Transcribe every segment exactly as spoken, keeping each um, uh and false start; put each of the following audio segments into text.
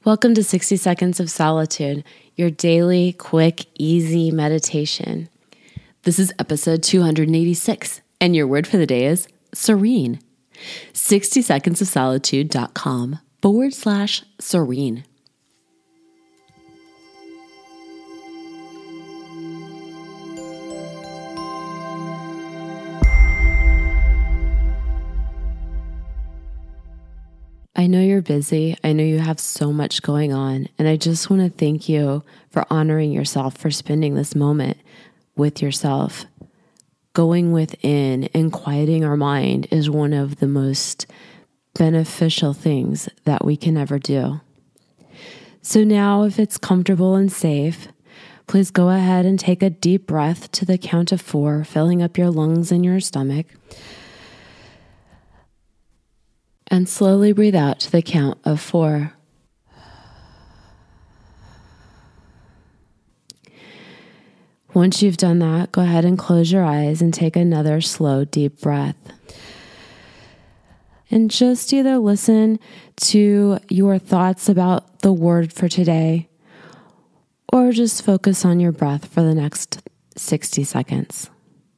Welcome to sixty Seconds of Solitude, your daily, quick, easy meditation. This is episode two hundred eighty-six, and your word for the day is serene. sixty seconds of solitude dot com forward slash serene. I know you're busy. I know you have so much going on, and I just want to thank you for honoring yourself, for spending this moment with yourself. Going within and quieting our mind is one of the most beneficial things that we can ever do. So now, if it's comfortable and safe, please go ahead and take a deep breath to the count of four, filling up your lungs and your stomach. And slowly breathe out to the count of four. Once you've done that, go ahead and close your eyes and take another slow, deep breath. And just either listen to your thoughts about the word for today, or just focus on your breath for the next sixty seconds.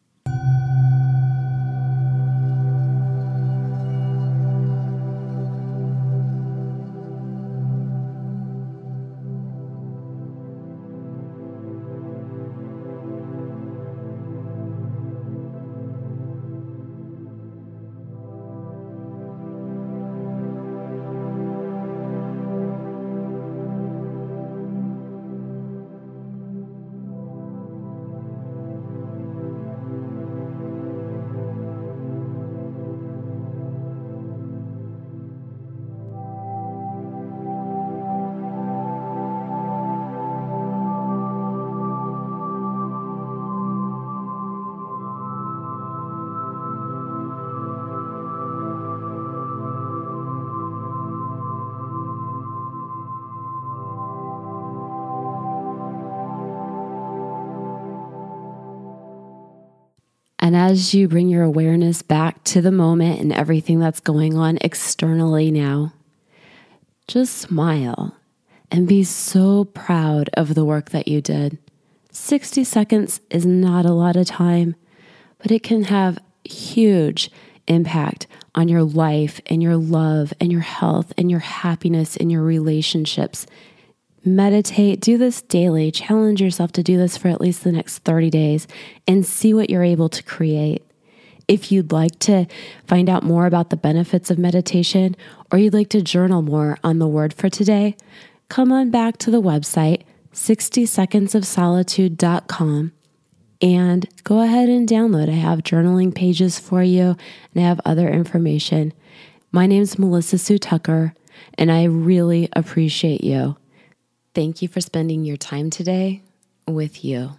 And as you bring your awareness back to the moment and everything that's going on externally now, just smile and be so proud of the work that you did. sixty seconds is not a lot of time, but it can have huge impact on your life and your love and your health and your happiness and your relationships. Meditate, do this daily, challenge yourself to do this for at least the next thirty days and see what you're able to create. If you'd like to find out more about the benefits of meditation, or you'd like to journal more on the word for today, come on back to the website, sixty seconds of solitude dot com, and go ahead and download. I have journaling pages for you, and I have other information. My name's Melissa Sue Tucker, and I really appreciate you. Thank you for spending your time today with you.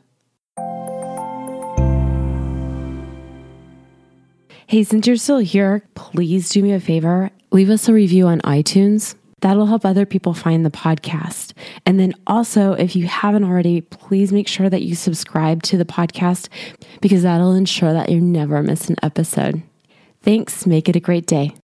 Hey, since you're still here, please do me a favor. Leave us a review on iTunes. That'll help other people find the podcast. And then also, if you haven't already, please make sure that you subscribe to the podcast, because that'll ensure that you never miss an episode. Thanks. Make it a great day.